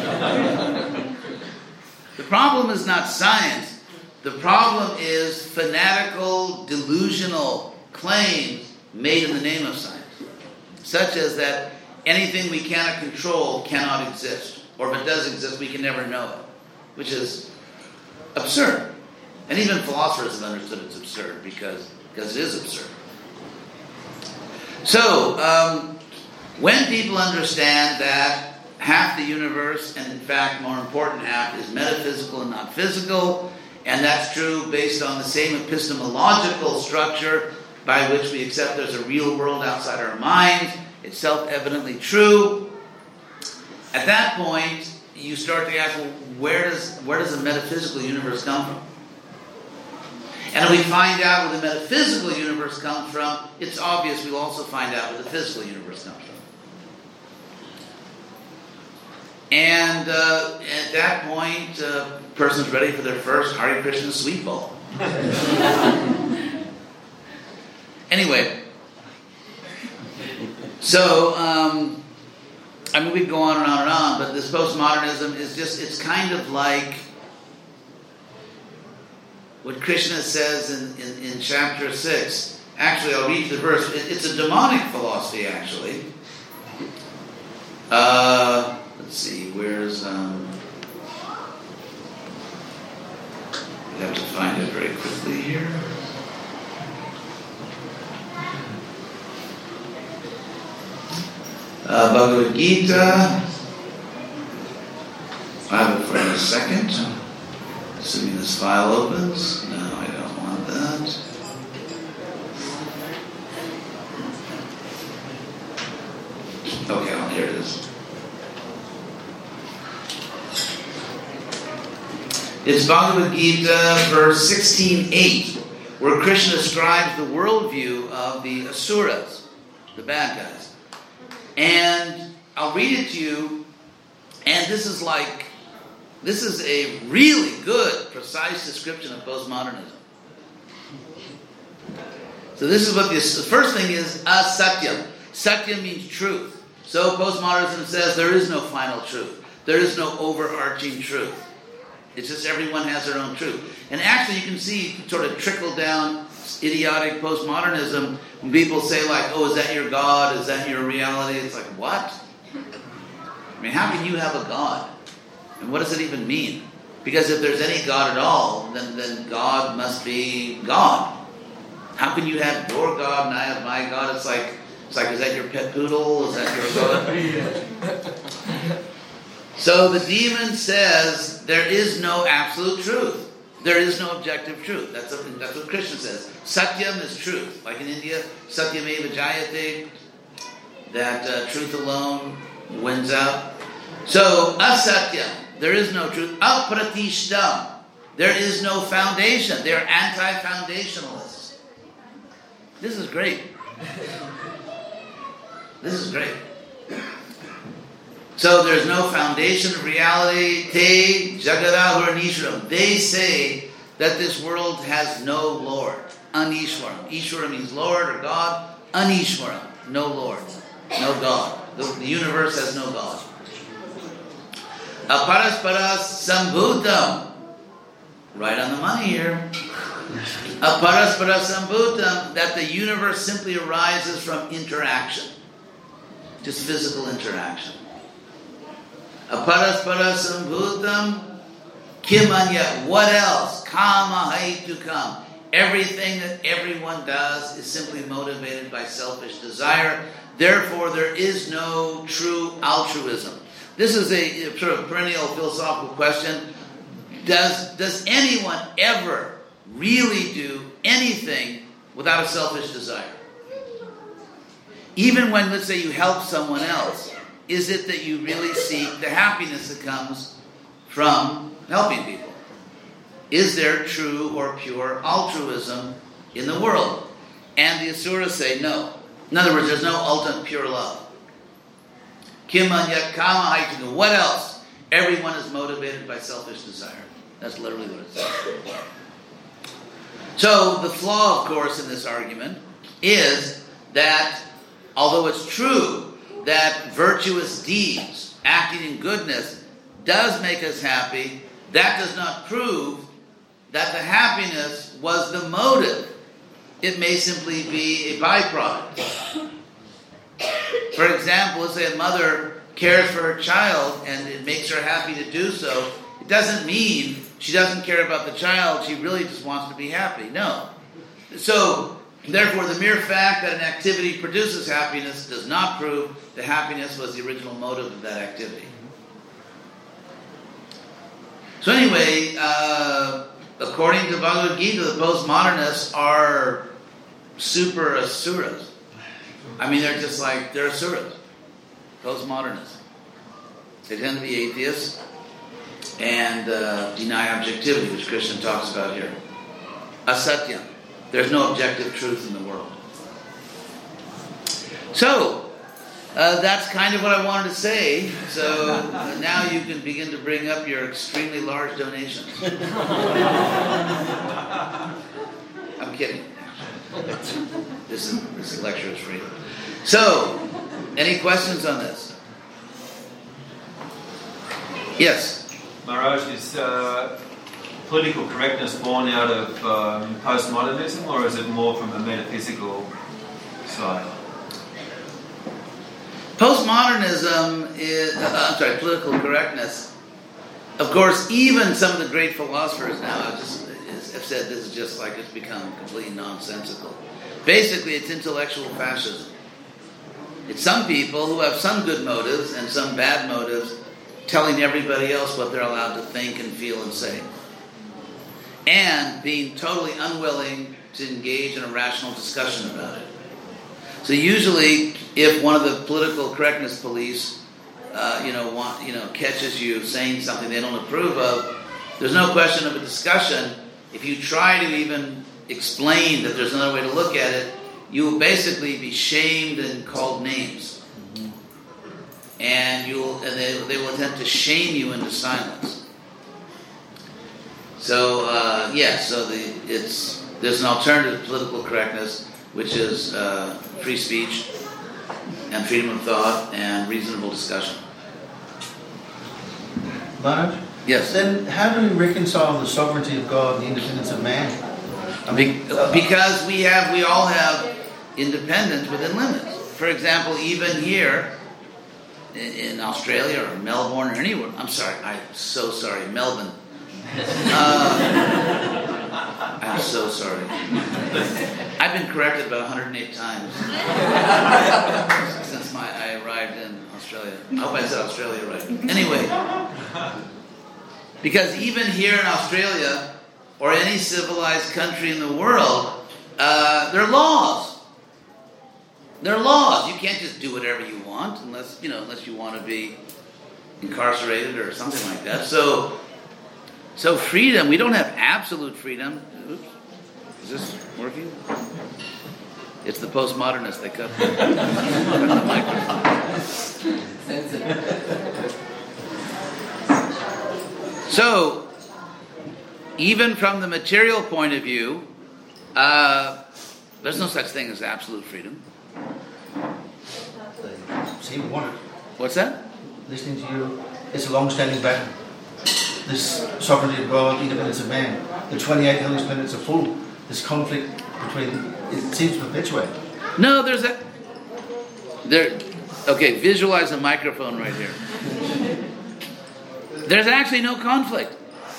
S1: The problem is not science. The problem is fanatical, delusional claims made in the name of science, such as that anything we cannot control cannot exist, or if it does exist, we can never know it, which is absurd. And even philosophers have understood it's absurd because it is absurd. So, when people understand that half the universe, and in fact, more important half, is metaphysical and not physical, and that's true based on the same epistemological structure by which we accept there's a real world outside our minds, it's self-evidently true. At that point, you start to ask, well, where does the metaphysical universe come from? And if we find out where the metaphysical universe comes from, it's obvious we'll also find out where the physical universe comes from. And at that point, a person's ready for their first Hare Krishna sweet bowl. Anyway, so, we could go on and on and on, but this postmodernism is it's kind of like what Krishna says in chapter 6. Actually, I'll read the verse. It's a demonic philosophy, actually. Let's see, where's... we have to find it very quickly here. Bhagavad Gita. I have it for a second. Assuming this file opens. No, I don't want that. Okay, here it is. It's Bhagavad Gita, verse 16:8, where Krishna describes the worldview of the asuras, the bad guys. And I'll read it to you, and this is a really good, precise description of postmodernism. So this is what the first thing is, asatyam. Satyam means truth. So postmodernism says there is no final truth. There is no overarching truth. It's just everyone has their own truth. And actually you can see sort of trickle down idiotic postmodernism when people say like, oh, is that your God? Is that your reality? It's like, what? I mean, how can you have a God? And what does it even mean? Because if there's any God at all, then God must be God. How can you have your God and I have my God? It's like, is that your pet poodle? Is that your God? So the demon says there is no absolute truth. There is no objective truth. That's what Krishna says. Satyam is truth. Like in India, Satyameva Jayate, that truth alone wins out. So, asatyam, there is no truth. Apratishtam, there is no foundation. They're anti-foundationalists. This is great. This is great. So there's no foundation of reality. Te Jagadahur Nishwaram. They say that this world has no Lord. Anishwaram. Ishwara means Lord or God. Anishwaram. No Lord. No God. The universe has no God. Aparasparas Sambhutam. Right on the money here. Aparasparas Sambhutam. That the universe simply arises from interaction. Just physical interaction. Aparaspara sambhutam kimanya. What else? Kama haitukam. Everything that everyone does is simply motivated by selfish desire. Therefore, there is no true altruism. this is a sort of perennial philosophical question. Does anyone ever really do anything without a selfish desire? Even when, let's say, you help someone else, is it that you really seek the happiness that comes from helping people? Is there true or pure altruism in the world? And the Asuras say no. In other words, there's no ultimate pure love. Kimanyat kama haitunu. What else? Everyone is motivated by selfish desire. That's literally what it says. So the flaw, of course, in this argument is that although it's true that virtuous deeds, acting in goodness, does make us happy, that does not prove that the happiness was the motive. It may simply be a byproduct. For example, let's say a mother cares for her child and it makes her happy to do so. It doesn't mean she doesn't care about the child, she really just wants to be happy. No. So, therefore, the mere fact that an activity produces happiness does not prove that happiness was the original motive of that activity. So anyway, according to Bhagavad Gita, the postmodernists are super asuras. I mean, they're just like, they're asuras. Postmodernists. They tend to be atheists and deny objectivity, which Krishna talks about here. Asatyam. There's no objective truth in the world. So, that's kind of what I wanted to say. So, now you can begin to bring up your extremely large donations. I'm kidding. This lecture is free. So, any questions on this? Yes?
S2: Maharaj, is political correctness born out of postmodernism, or is it more from a metaphysical side?
S1: Postmodernism is, political correctness. Of course, even some of the great philosophers now have said this is just like it's become completely nonsensical. Basically, it's intellectual fascism. It's some people who have some good motives and some bad motives telling everybody else what they're allowed to think and feel and say. And being totally unwilling to engage in a rational discussion about it. So usually, if one of the political correctness police, catches you saying something they don't approve of, there's no question of a discussion. If you try to even explain that there's another way to look at it, you will basically be shamed and called names. And they will attempt to shame you into silence. So there's an alternative to political correctness, which is free speech and freedom of thought and reasonable discussion.
S3: Maharaj?
S1: Yes.
S3: Then how do we reconcile the sovereignty of God and the independence of man?
S1: Because we all have independence within limits. For example, even here in Australia or Melbourne or anywhere. I'm sorry, I'm so sorry, Melbourne. I'm so sorry. I've been corrected about 108 times since I arrived in Australia. I hope I said Australia right. Anyway, because even here in Australia or any civilized country in the world, there are laws. There are laws. You can't just do whatever you want unless you want to be incarcerated or something like that. So freedom, we don't have absolute freedom. Oops. Is this working? It's the postmodernists that cut the microphone. So, even from the material point of view, there's no such thing as absolute freedom.
S3: Seem to want it.
S1: What's that?
S3: Listening to you, it's a long-standing battle. This sovereignty of God, independence of man. The 28 hellish planets are full. This conflict between, it seems to perpetuate.
S1: No, okay, visualize a microphone right here. There's actually no conflict.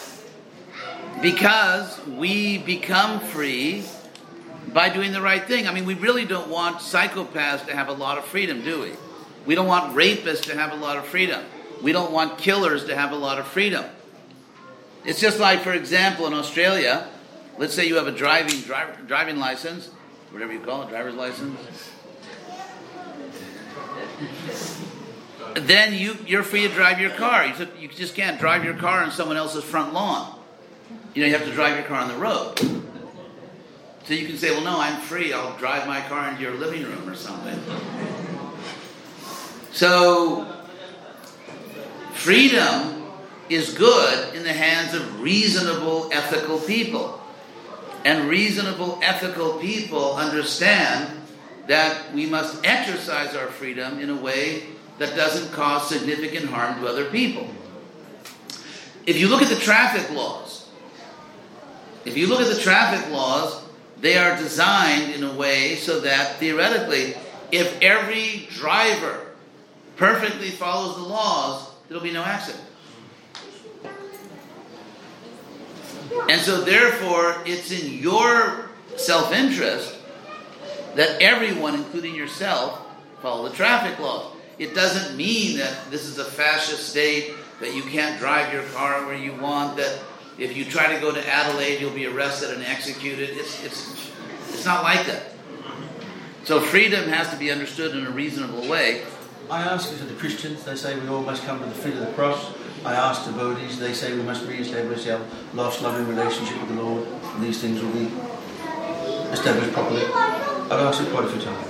S1: Because we become free by doing the right thing. I mean, we really don't want psychopaths to have a lot of freedom, do we? We don't want rapists to have a lot of freedom. We don't want killers to have a lot of freedom. It's just like, for example, in Australia, let's say you have a driving license, whatever you call it, driver's license. Then you're free to drive your car. You just can't drive your car on someone else's front lawn. You have to drive your car on the road. So you can say, well, no, I'm free. I'll drive my car into your living room or something. So freedom is good in the hands of reasonable, ethical people. And reasonable, ethical people understand that we must exercise our freedom in a way that doesn't cause significant harm to other people. If you look at the traffic laws, they are designed in a way so that theoretically, if every driver perfectly follows the laws, there'll be no accident. And so therefore, it's in your self-interest that everyone, including yourself, follow the traffic laws. It doesn't mean that this is a fascist state, that you can't drive your car where you want, that if you try to go to Adelaide, you'll be arrested and executed. It's not like that. So freedom has to be understood in a reasonable way.
S3: I ask it to the Christians, they say we all must come to the feet of the cross. I ask devotees, they say we must re-establish our lost loving relationship with the Lord, and these things will be established properly. I've asked it quite a few times.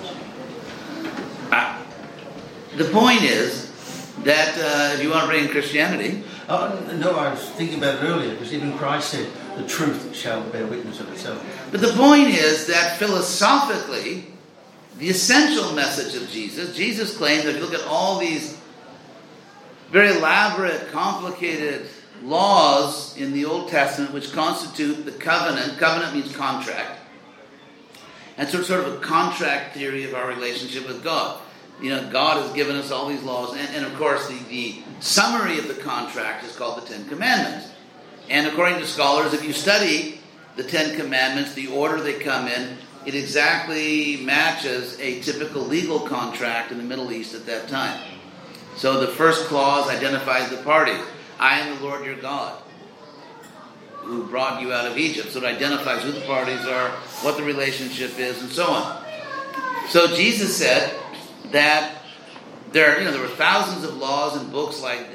S1: The point is that if you want to bring in Christianity...
S3: No, I was thinking about it earlier, because even Christ said, the truth shall bear witness of itself.
S1: But the point is that philosophically, the essential message of Jesus claimed that if you look at all these very elaborate, complicated laws in the Old Testament which constitute the covenant means contract, and so it's sort of a contract theory of our relationship with God. God has given us all these laws, and of course the summary of the contract is called the Ten Commandments. And according to scholars, if you study the Ten Commandments, the order they come in, it exactly matches a typical legal contract in the Middle East at that time. So the first clause identifies the parties. I am the Lord your God, who brought you out of Egypt. So it identifies who the parties are, what the relationship is, and so on. So Jesus said that there were thousands of laws and books like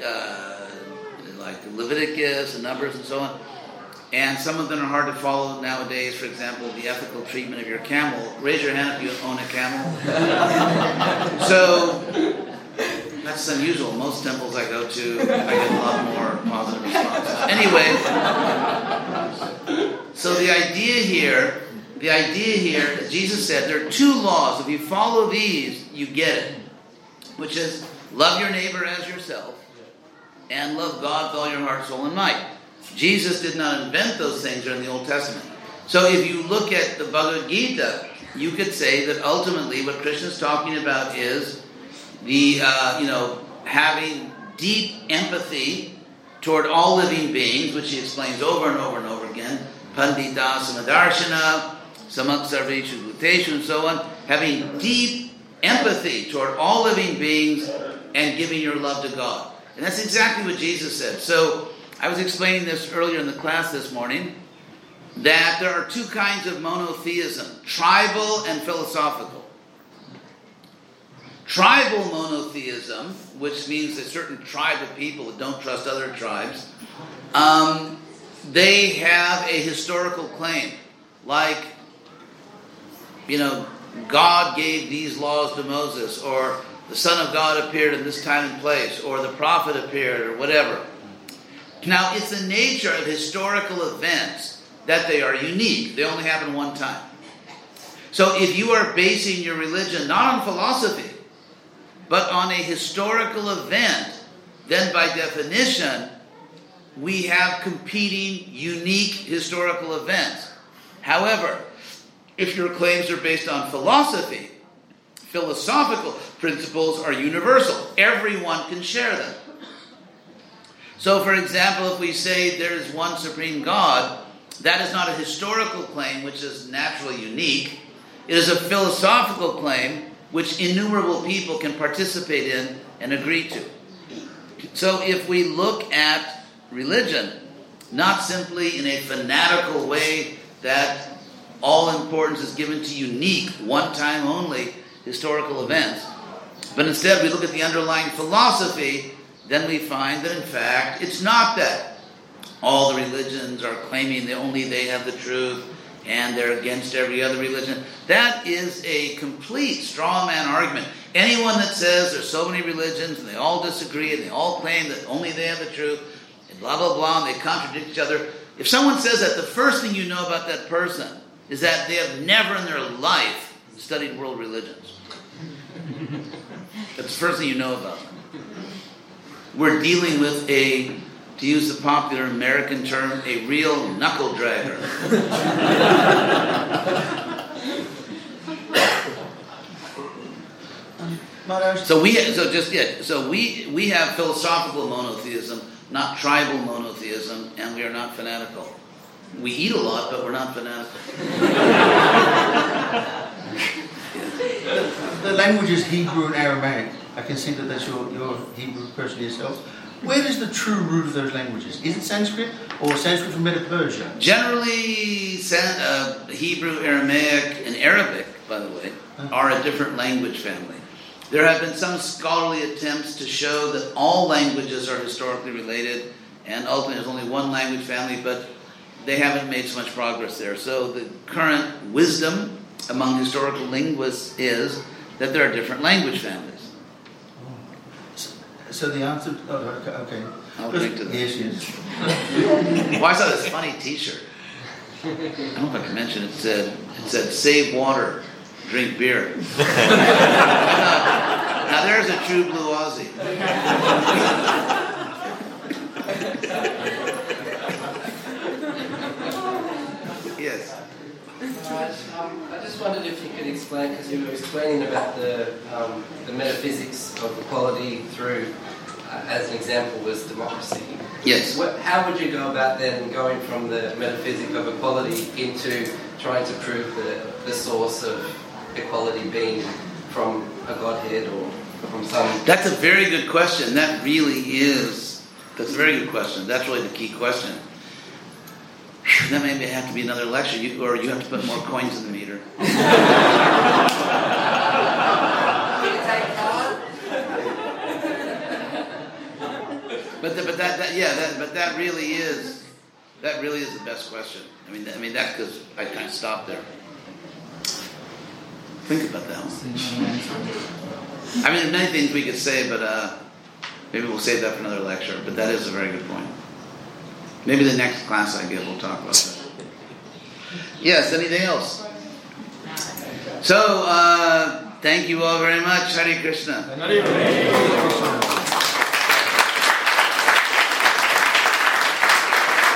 S1: Leviticus and Numbers and so on, and some of them are hard to follow nowadays. For example, the ethical treatment of your camel. Raise your hand if you own a camel. So that's unusual. Most temples I go to, I get a lot more positive responses. Anyway, so the idea here, as Jesus said, there are two laws. If you follow these, you get it. Which is, love your neighbor as yourself, and love God with all your heart, soul, and might. Jesus did not invent those things during the Old Testament. So if you look at the Bhagavad Gita, you could say that ultimately what Krishna is talking about is the, having deep empathy toward all living beings, which he explains over and over and over again. Pandita Samadarshana, Samak Sarveshu Bhuteshu, and so on. Having deep empathy toward all living beings and giving your love to God. And that's exactly what Jesus said. So I was explaining this earlier in the class this morning, that there are two kinds of monotheism, tribal and philosophical. Tribal monotheism, which means a certain tribe of people that don't trust other tribes, they have a historical claim, like, God gave these laws to Moses, or the Son of God appeared in this time and place, or the prophet appeared, or whatever. Now, it's the nature of historical events that they are unique. They only happen one time. So if you are basing your religion not on philosophy, but on a historical event, then by definition, we have competing, unique historical events. However, if your claims are based on philosophy, philosophical principles are universal. Everyone can share them. So, for example, if we say there is one supreme God, that is not a historical claim which is naturally unique. It is a philosophical claim which innumerable people can participate in and agree to. So if we look at religion, not simply in a fanatical way that all importance is given to unique, one-time only historical events, but instead we look at the underlying philosophy, then we find that in fact it's not that. All the religions are claiming that only they have the truth and they're against every other religion. That is a complete straw man argument. Anyone that says there's so many religions and they all disagree and they all claim that only they have the truth and blah, blah, blah, and they contradict each other. If someone says that, the first thing you know about that person is that they have never in their life studied world religions. That's the first thing you know about them. We're dealing with to use the popular American term, a real knuckle dragger. So we have philosophical monotheism, not tribal monotheism, and we are not fanatical. We eat a lot, but we're not fanatical.
S3: The language is Hebrew and Aramaic. I can see that that's your Hebrew person yourself. Where is the true root of those languages? Is it Sanskrit or Sanskrit from Medo-Persia?
S1: Generally, Hebrew, Aramaic, and Arabic, by the way, are a different language family. There have been some scholarly attempts to show that all languages are historically related, and ultimately there's only one language family, but they haven't made so much progress there. So the current wisdom among historical linguists is that there are different language families.
S3: So the answer... Oh, okay.
S1: I'll drink to that.
S3: Yes.
S1: Well, I saw this funny T-shirt. I don't know if I can mention it. It said "Save water, drink beer." Now there's a true blue Aussie. Yes.
S4: I just wondered if you could explain, because you were explaining about the metaphysics of equality through, as an example, was democracy.
S1: Yes.
S4: How would you go about then going from the metaphysic of equality into trying to prove the source of equality being from a Godhead or from some...
S1: That's a very good question. That's a very good question. That's really the key question. That may have to be another lecture, or you have to put more coins in the meter. But that really is the best question. I mean that's because I kind of stopped there. Think about that one. I mean, there's many things we could say, but maybe we'll save that for another lecture. But that is a very good point. Maybe the next class I give, we'll talk about that. Yes, anything else? So, thank you all very much. Hare Krishna.
S2: Hare Krishna.